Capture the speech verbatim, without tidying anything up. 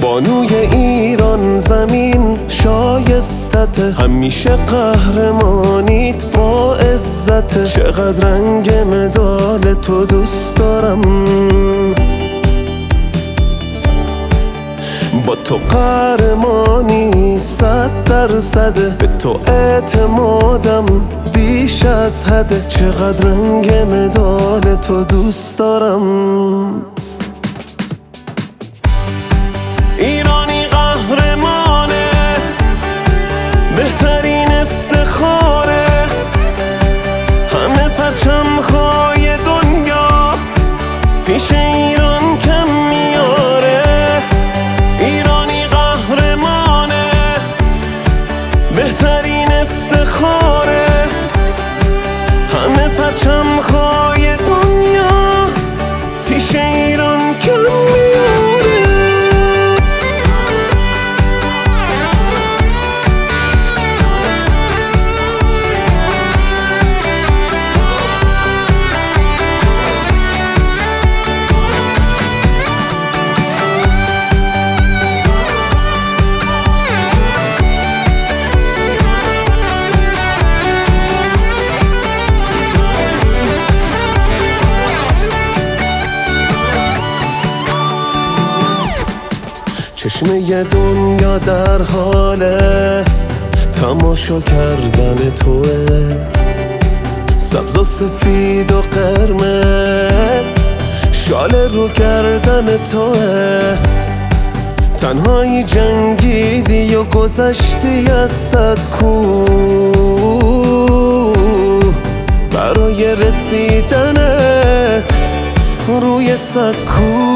بانوی ایران زمین شایستته، همیشه قهرمانیت با عزته. چقدر رنگ مدال تو دوست دارم، با تو قهرمانی صد درصده، به تو اعتمادم بیش از حده. چقدر رنگ مدال تو دوست دارم. ایرانی قهرمانه، بهترین افتخاره، همه پرچم‌های دنیا پیش ایران کم میاره. ایرانی قهرمانه، بهترین افتخاره، همه پرچم‌های دنیا پیش ایران کم میاره. چشمه دنیا در حال تماشا کردن توه، سبز و سفید و قرمز شال رو گردن توه. تنهایی جنگیدی و گذشتی از صد کوه، برای رسیدنت روی سکو.